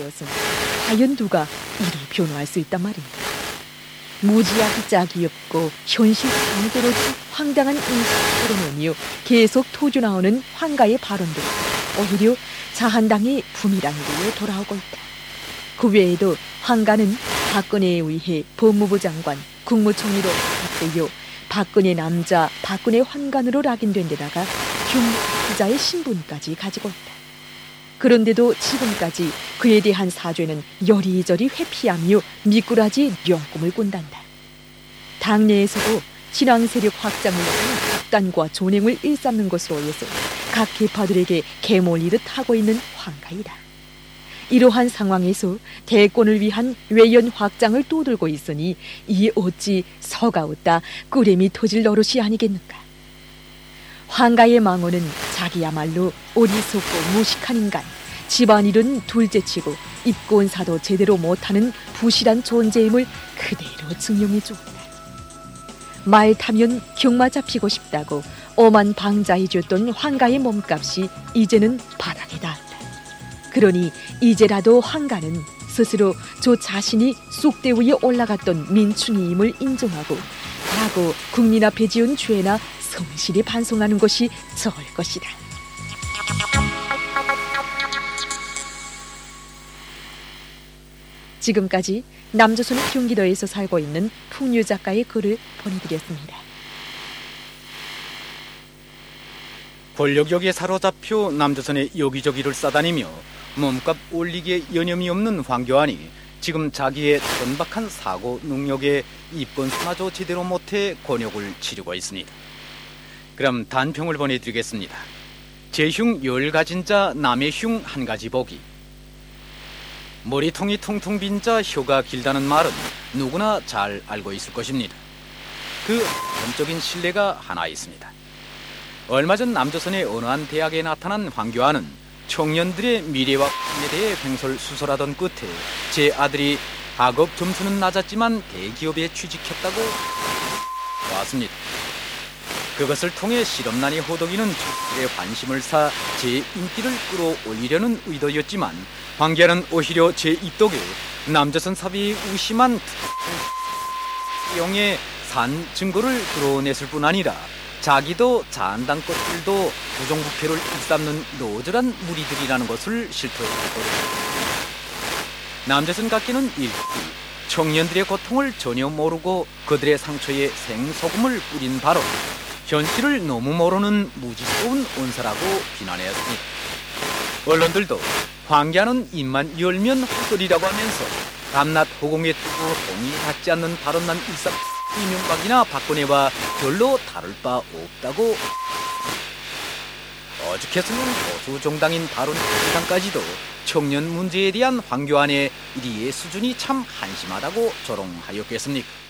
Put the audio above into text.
되었으니 과연 누가 이를 변호할 수 있단 말인가. 무지하기 짝이 없고 현실 상대로 황당한 인식을 드러내며 계속 토주나오는 황가의 발언들, 오히려 자한당의 부미랑이로 돌아오고 있다. 그 외에도 황가는 박근혜에 의해 법무부 장관, 국무총리로 발탁되어 박근혜 남자, 박근혜 환관으로 낙인된 데다가 흉부자의 신분까지 가지고 있다. 그런데도 지금까지 그에 대한 사죄는 여리저리 회피하며 미꾸라지 령꿈을 꾼단다. 당내에서도 신앙 세력 확장을 위한 악단과 존행을 일삼는 것으로 해서 각 계파들에게 개몰리듯 하고 있는 황가이다. 이러한 상황에서 대권을 위한 외연 확장을 떠들고 있으니 이 어찌 서가웃다 끄레미 터질 노릇이 아니겠는가. 황가의 망언은 자기야말로 어리석고 무식한 인간, 집안일은 둘째치고 입권사도 제대로 못하는 부실한 존재임을 그대로 증명해 주었다. 말 타면 경마 잡히고 싶다고 오만 방자해줬던 황가의 몸값이 이제는 바닥에 닿았다. 그러니 이제라도 황가는 스스로 저 자신이 쑥대 위에 올라갔던 민충이임을 인정하고 과거 국민 앞에 지은 죄나 성실히 반성하는 것이 좋을 것이다. 지금까지 남조선의 경기도에서 살고 있는 풍류 작가의 글을 보내드렸습니다. 권력욕에 사로잡혀 남조선의 여기저기를 싸다니며 몸값 올리기에 여념이 없는 황교안이 지금 자기의 천박한 사고 능력에 입건수마저 제대로 못해 곤욕을 치르고 있습니다. 그럼 단평을 보내드리겠습니다. 제흉 열 가진 자 남의 흉 한 가지 보기. 머리통이 퉁퉁 빈 자 혀가 길다는 말은 누구나 잘 알고 있을 것입니다. 그 전적인 신뢰가 하나 있습니다. 얼마 전 남조선의 어느 한 대학에 나타난 황교안은 청년들의 미래와 꿈에 대해 횡설수설하던 끝에 제 아들이 학업 점수는 낮았지만 대기업에 취직했다고 왔습니다. 그것을 통해 실업난이 호덕이는 주들의 관심을 사 제 인기를 끌어올리려는 의도였지만 황교안은 오히려 제 입덕에 남조선 사비의 의심한 영의 산 증거를 드러냈을 뿐 아니라 자기도 자한당 것들도 부정부패를 일삼는 노절한 무리들이라는 것을 실토했거든요. 남조선 각계는 일찍 청년들의 고통을 전혀 모르고 그들의 상처에 생소금을 뿌린 바로 현실을 너무 모르는 무지스러운 언사라고 비난했습니다. 언론들도 황교안은 입만 열면 헛소리라고 하면서 밤낮 허공에 뜨고 동의 받지 않는 발언난 일삼 이명박이나 박근혜와 별로 다를 바 없다고. 어저께서는 보수 정당인 바른정당까지도 청년 문제에 대한 황교안의 이리의 수준이 참 한심하다고 조롱하였겠습니까?